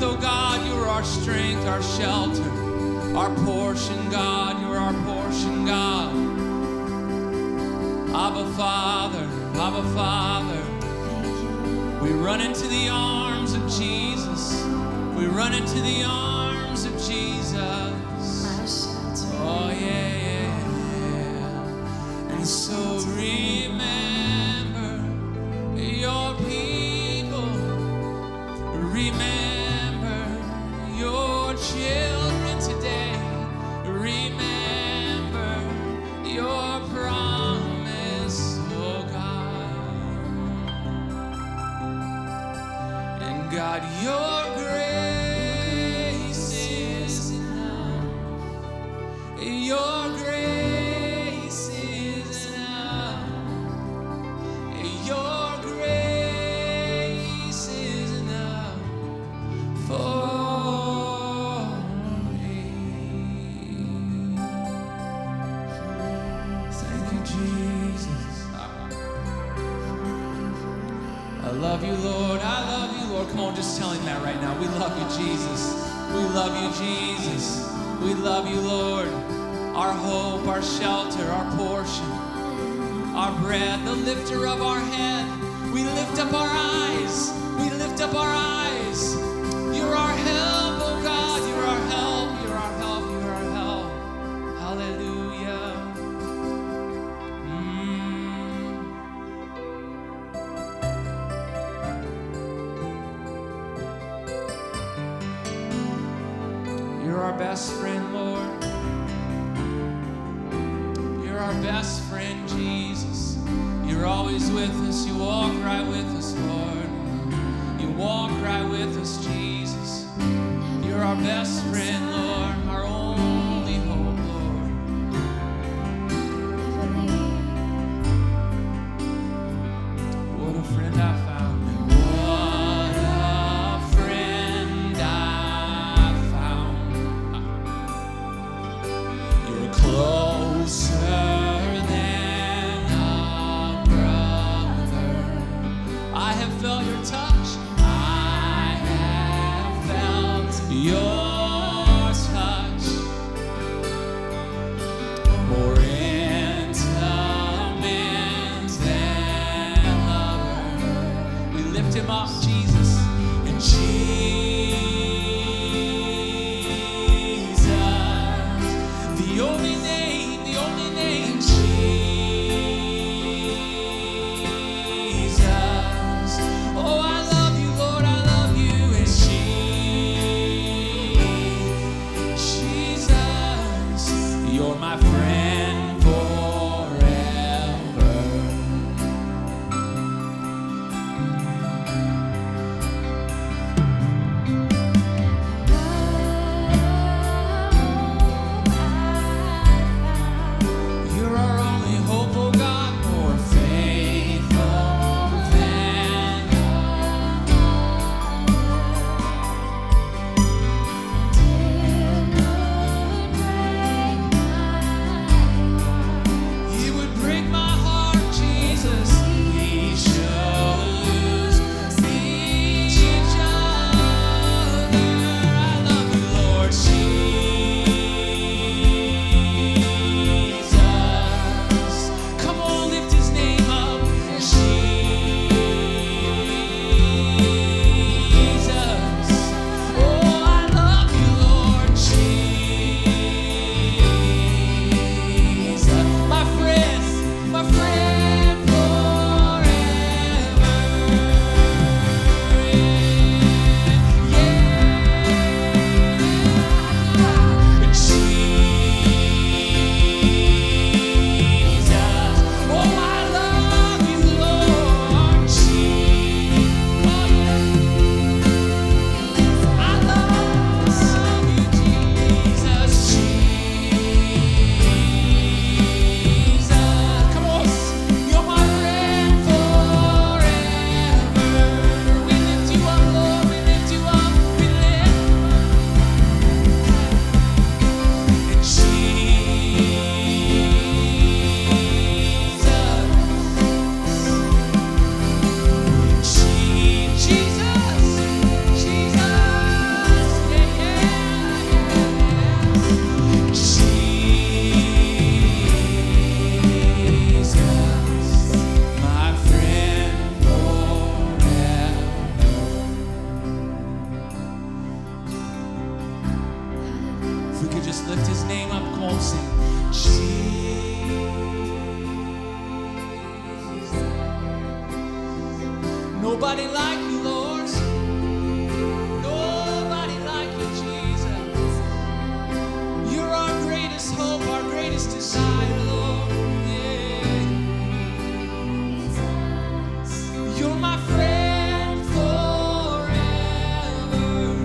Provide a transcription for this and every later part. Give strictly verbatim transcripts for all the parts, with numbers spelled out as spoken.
strength, oh God. You are our strength, our shelter, our portion, God. You are our portion, God. Abba, Father, Abba, Father. We run into the arms of Jesus. We run into the arms of Jesus. Oh, yeah, yeah, yeah. And so remember your people. Remember your children today. Remember your promise, oh God. And God, your grace is enough. Your grace is enough. Your grace is enough for me. Thank you, Jesus. I love you, Lord. I love you, Lord. Come on, just tell him that right now. We love you, Jesus. We love you, Jesus. We love you, Lord. Our hope, our shelter, our portion, our bread, the lifter of our head. We lift up our eyes. We lift up our eyes. You're our help, oh God. You're our help. You're our help. You're our help. Hallelujah. Mm. You're our best friend, Lord. You're our best friend, Jesus. You're always with us. You walk right with us, Lord. You walk right with us, Jesus. You're our best friend, Lord. Our only hope, Lord. What a friend I found. What a friend I found. You're closer than a brother. I have felt your touch. I have felt your touch. More intimate than lover. We lift him up, Jesus. And Jesus, the only name, the only name, Jesus. Oh, I love you, Lord, I love you. And Jesus, you're my friend forever. You're our only hope, oh God, more faithful than sing. Jesus. Nobody like you, Lord. Nobody like you, Jesus. You're our greatest hope, our greatest desire, Lord. Yeah. You're my friend forever.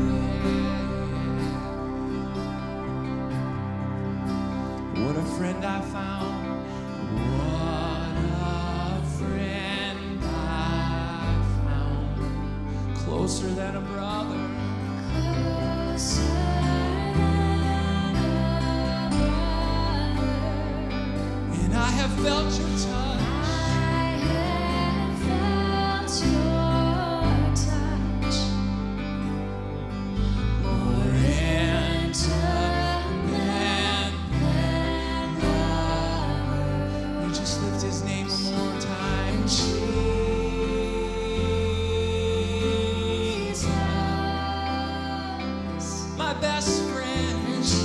What a friend I found. What a friend I found. Closer than a brother. Closer than a brother. And I have felt your touch. I have felt your touch. More intimate than ever. We just lift his name one more time. Jesus, My best friend.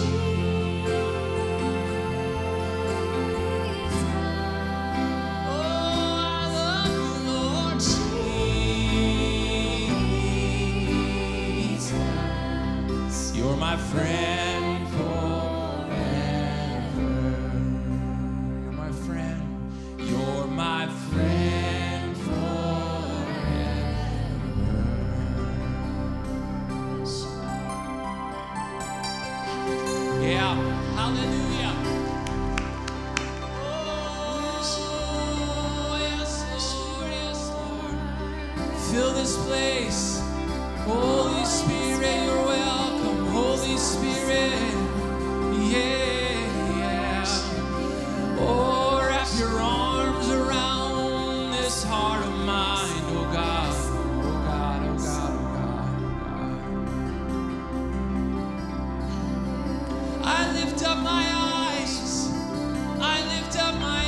Oh, I love you, Lord. Jesus, You're my friend forever. You're my friend. You're my friend forever. Yeah, hallelujah. Oh, yes, Lord, yes, Lord. Fill this place. Holy Spirit, you're welcome. Holy Spirit, yeah, yeah. Oh, wrap your arms around this heart of mine, oh God. Oh God, oh God, oh God, oh God. I lift up my eyes. I lift up my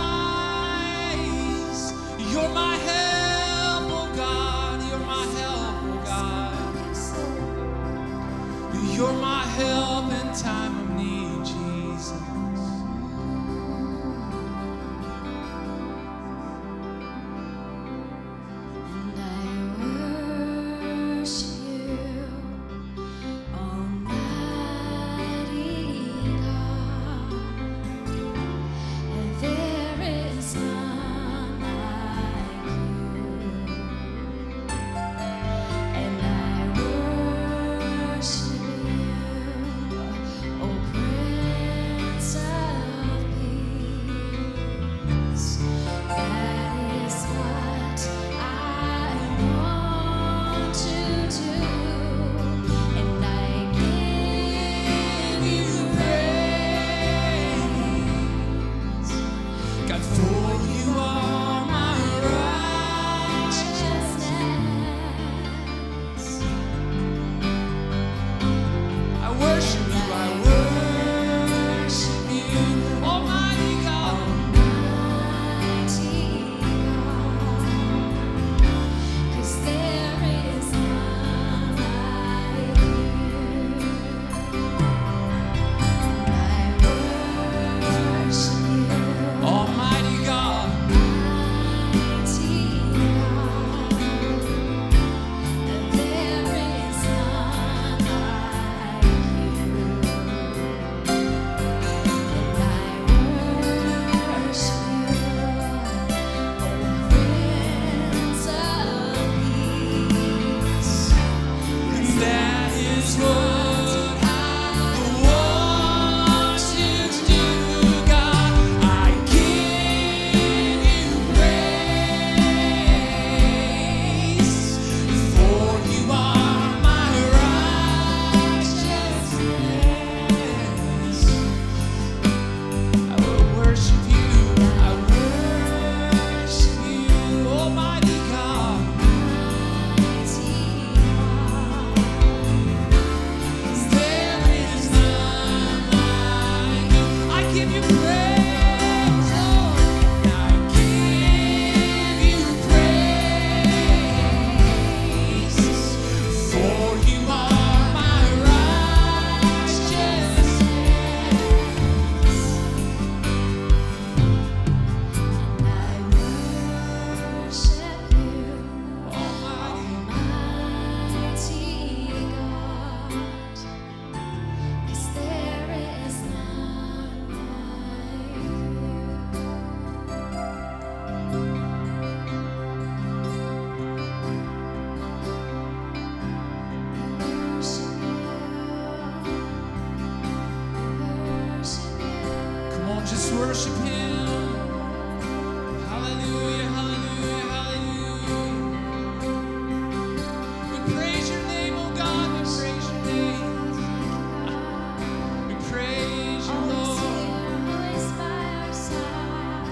eyes. You're my help, oh God. You're my help, oh God. You're my help in time of need, Jesus. and I worship you, Almighty God. And there is none like you. And I worship you, O Prince of Peace. That is what I want to do, and I give you praise. God, for you are my Righteousness. I worship you, I worship you, Almighty God. Almighty God, 'cause there is none like you. I worship you, Almighty God. Almighty God, and there is none like you. And I worship you, O Prince of Peace. That is what I want you to do, God. I give you praise, for you are my righteousness. I will worship you, I worship you, Almighty God. Almighty God, There is none like you. I give you praise, Lord. I give you praise, for you are my righteousness. Just worship Him. Hallelujah, hallelujah, hallelujah. We praise your name, oh God. We praise your name. We praise you, Always Lord. here, always by our side.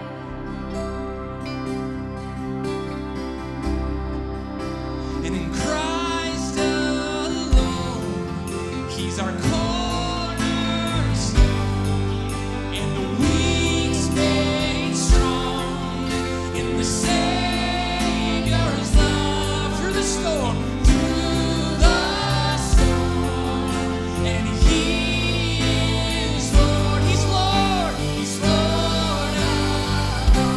And in Christ alone, He's our cornerstone, and the weak's made strong in the Savior's love. Through the storm, through the storm, and He is Lord. He's Lord. He's Lord of all.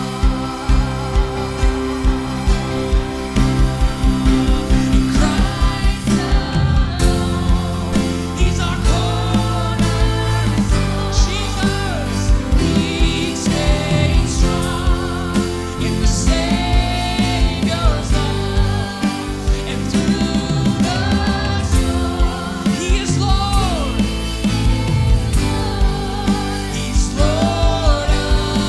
In Christ alone, He's our cornerstone. Jesus, weak's made strong in the Savior's love, and through the storm, He is Lord. He's Lord of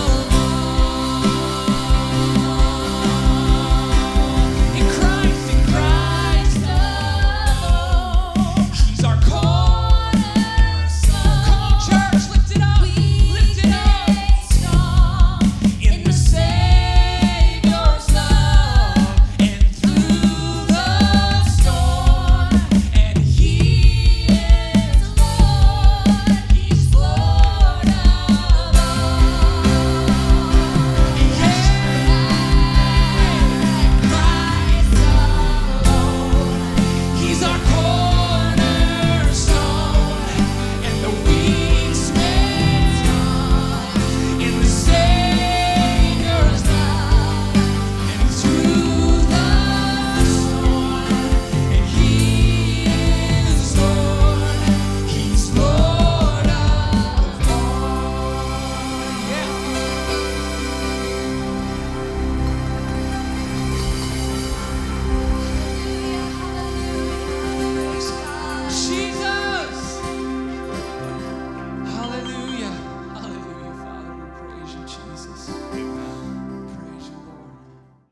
all. In Christ, in Christ alone, He's our cornerstone. Come on, church, lift it up, lift it up. In the Savior's love, and through the storm, and He is Lord. He's Lord of Christ alone, He's our cornerstone, and the weak's made strong in the Savior's love, and through the storm, and He is Lord. He's Lord of all. Yeah. Hallelujah, hallelujah. Praise God. Jesus. Hallelujah. Hallelujah, Father. We praise you, Jesus.